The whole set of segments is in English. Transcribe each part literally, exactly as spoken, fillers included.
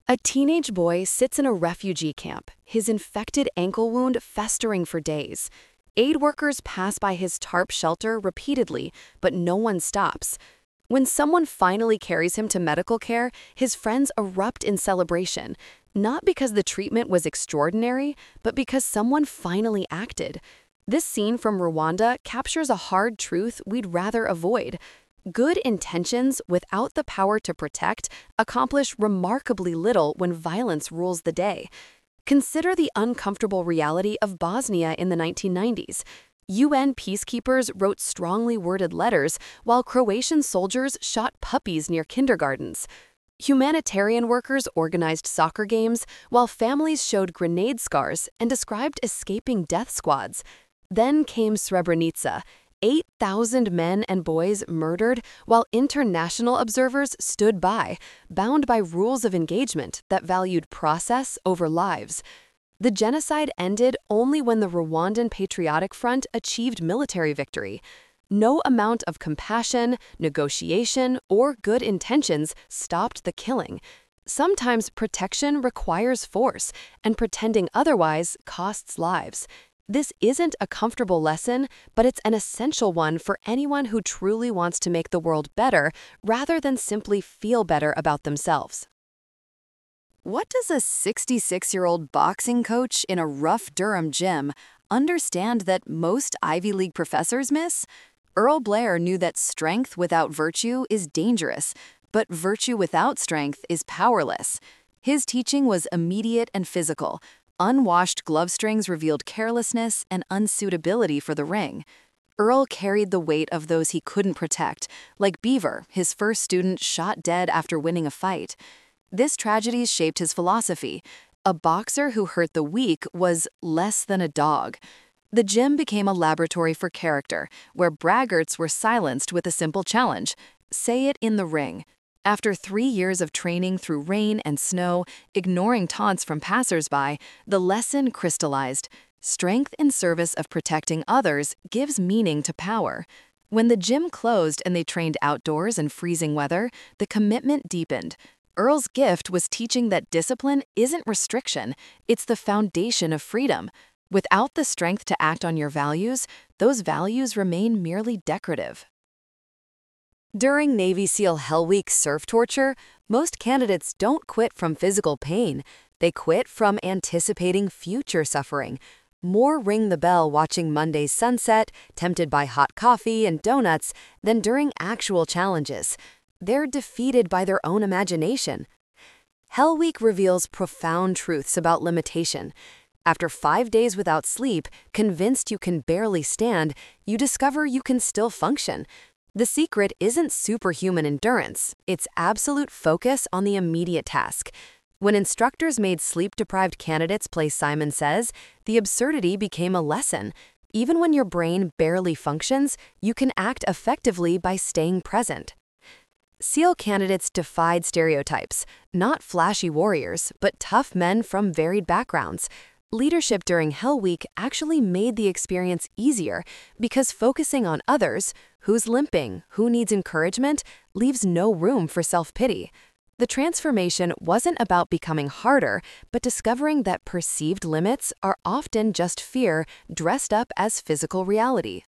A teenage boy sits in a refugee camp, his infected ankle wound festering for days. Aid workers pass by his tarp shelter repeatedly, but no one stops. When someone finally carries him to medical care, his friends erupt in celebration, not because the treatment was extraordinary, but because someone finally acted. This scene from Rwanda captures a hard truth we'd rather avoid. Good intentions without the power to protect accomplish remarkably little when violence rules the day. Consider the uncomfortable reality of Bosnia in the nineteen nineties. U N peacekeepers wrote strongly worded letters while Croatian soldiers shot puppies near kindergartens. Humanitarian workers organized soccer games while families showed grenade scars and described escaping death squads. Then came Srebrenica. eight thousand men and boys murdered while international observers stood by, bound by rules of engagement that valued process over lives. The genocide ended only when the Rwandan Patriotic Front achieved military victory. No amount of compassion, negotiation, or good intentions stopped the killing. Sometimes protection requires force, and pretending otherwise costs lives. This isn't a comfortable lesson, but it's an essential one for anyone who truly wants to make the world better rather than simply feel better about themselves. What does a sixty-six-year-old boxing coach in a rough Durham gym understand that most Ivy League professors miss? Earl Blair knew that strength without virtue is dangerous, but virtue without strength is powerless. His teaching was immediate and physical. Unwashed glove strings revealed carelessness and unsuitability for the ring. Earl carried the weight of those he couldn't protect, like Beaver, his first student shot dead after winning a fight. This tragedy shaped his philosophy. A boxer who hurt the weak was less than a dog. The gym became a laboratory for character, where braggarts were silenced with a simple challenge: say it in the ring. After three years of training through rain and snow, ignoring taunts from passersby, the lesson crystallized. Strength in service of protecting others gives meaning to power. When the gym closed and they trained outdoors in freezing weather, the commitment deepened. Earl's gift was teaching that discipline isn't restriction, it's the foundation of freedom. Without the strength to act on your values, those values remain merely decorative. During Navy SEAL Hell Week surf torture, most candidates don't quit from physical pain. They quit from anticipating future suffering. More ring the bell watching Monday's sunset, tempted by hot coffee and donuts, than during actual challenges. They're defeated by their own imagination. Hell Week reveals profound truths about limitation. After five days without sleep, convinced you can barely stand, you discover you can still function. The secret isn't superhuman endurance, it's absolute focus on the immediate task. When instructors made sleep-deprived candidates play Simon Says, the absurdity became a lesson. Even when your brain barely functions, you can act effectively by staying present. SEAL candidates defied stereotypes, not flashy warriors, but tough men from varied backgrounds. Leadership during Hell Week actually made the experience easier because focusing on others, who's limping, who needs encouragement, leaves no room for self-pity. The transformation wasn't about becoming harder, but discovering that perceived limits are often just fear dressed up as physical reality.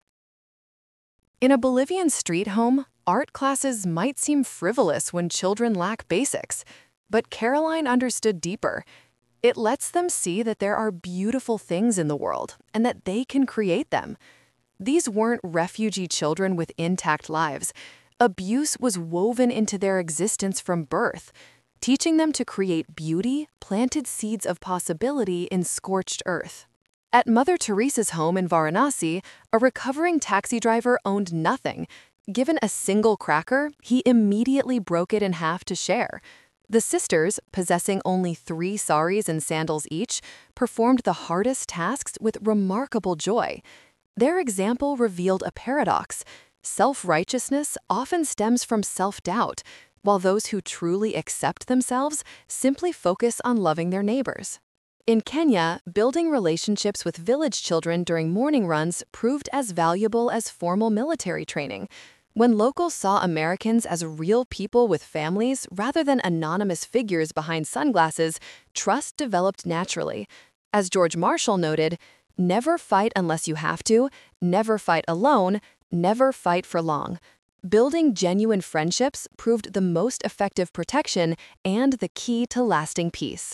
In a Bolivian street home, art classes might seem frivolous when children lack basics, but Caroline understood deeper. It lets them see that there are beautiful things in the world and that they can create them. These weren't refugee children with intact lives. Abuse was woven into their existence from birth. Teaching them to create beauty planted seeds of possibility in scorched earth. At Mother Teresa's home in Varanasi, a recovering taxi driver owned nothing. Given a single cracker, he immediately broke it in half to share. The sisters, possessing only three saris and sandals each, performed the hardest tasks with remarkable joy. Their example revealed a paradox. Self-righteousness often stems from self-doubt, while those who truly accept themselves simply focus on loving their neighbors. In Kenya, building relationships with village children during morning runs proved as valuable as formal military training. When locals saw Americans as real people with families rather than anonymous figures behind sunglasses, trust developed naturally. As George Marshall noted, never fight unless you have to, never fight alone, never fight for long. Building genuine friendships proved the most effective protection and the key to lasting peace.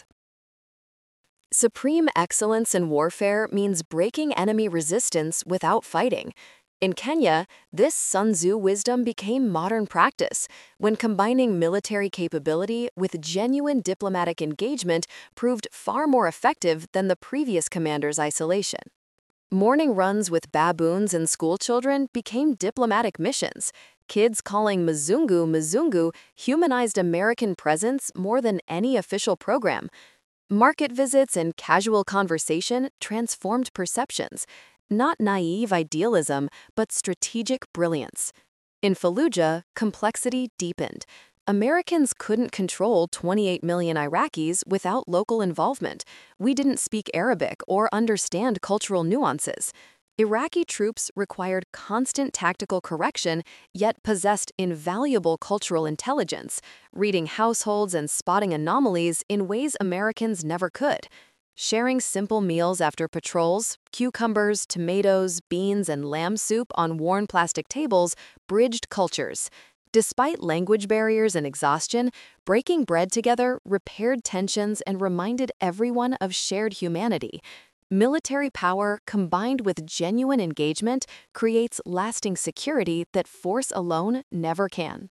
Supreme excellence in warfare means breaking enemy resistance without fighting. In Kenya, this Sun Tzu wisdom became modern practice when combining military capability with genuine diplomatic engagement proved far more effective than the previous commander's isolation. Morning runs with baboons and schoolchildren became diplomatic missions. Kids calling Mzungu Mzungu humanized American presence more than any official program. Market visits and casual conversation transformed perceptions. Not naive idealism, but strategic brilliance. In Fallujah, complexity deepened. Americans couldn't control twenty-eight million Iraqis without local involvement. We didn't speak Arabic or understand cultural nuances. Iraqi troops required constant tactical correction, yet possessed invaluable cultural intelligence, reading households and spotting anomalies in ways Americans never could. Sharing simple meals after patrols, cucumbers, tomatoes, beans, and lamb soup on worn plastic tables bridged cultures. Despite language barriers and exhaustion, breaking bread together repaired tensions and reminded everyone of shared humanity. Military power combined with genuine engagement creates lasting security that force alone never can.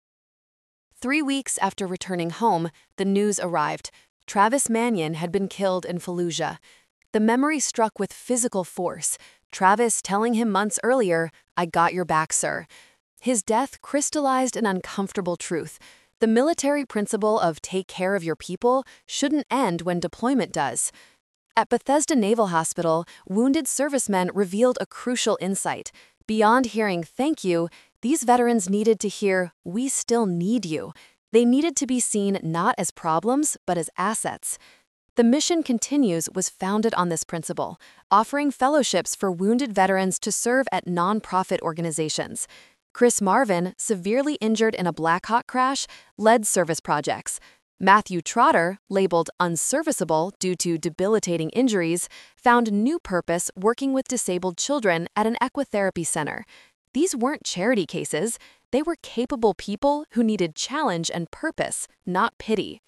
Three weeks after returning home, the news arrived. Travis Manion had been killed in Fallujah. The memory struck with physical force, Travis telling him months earlier, "I got your back, sir." His death crystallized an uncomfortable truth. The military principle of take care of your people shouldn't end when deployment does. At Bethesda Naval Hospital, wounded servicemen revealed a crucial insight. Beyond hearing "thank you," these veterans needed to hear, "we still need you." They needed to be seen not as problems, but as assets. The Mission Continues was founded on this principle, offering fellowships for wounded veterans to serve at nonprofit organizations. Chris Marvin, severely injured in a Blackhawk crash, led service projects. Matthew Trotter, labeled unserviceable due to debilitating injuries, found new purpose working with disabled children at an equitherapy center. These weren't charity cases. They were capable people who needed challenge and purpose, not pity.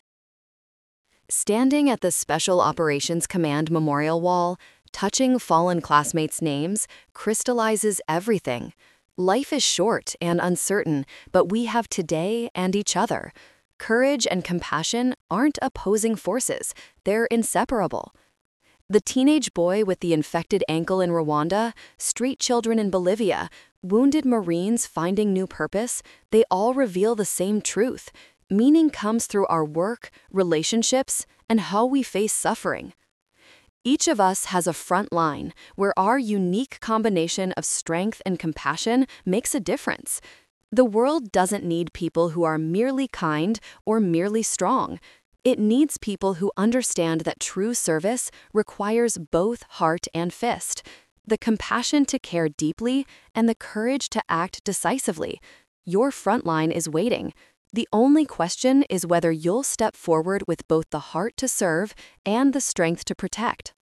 Standing at the Special Operations Command Memorial Wall, touching fallen classmates' names crystallizes everything. Life is short and uncertain, but we have today and each other. Courage and compassion aren't opposing forces, they're inseparable. The teenage boy with the infected ankle in Rwanda, street children in Bolivia, wounded Marines finding new purpose, they all reveal the same truth. Meaning comes through our work, relationships, and how we face suffering. Each of us has a front line where our unique combination of strength and compassion makes a difference. The world doesn't need people who are merely kind or merely strong. It needs people who understand that true service requires both heart and fist, the compassion to care deeply and the courage to act decisively. Your front line is waiting. The only question is whether you'll step forward with both the heart to serve and the strength to protect.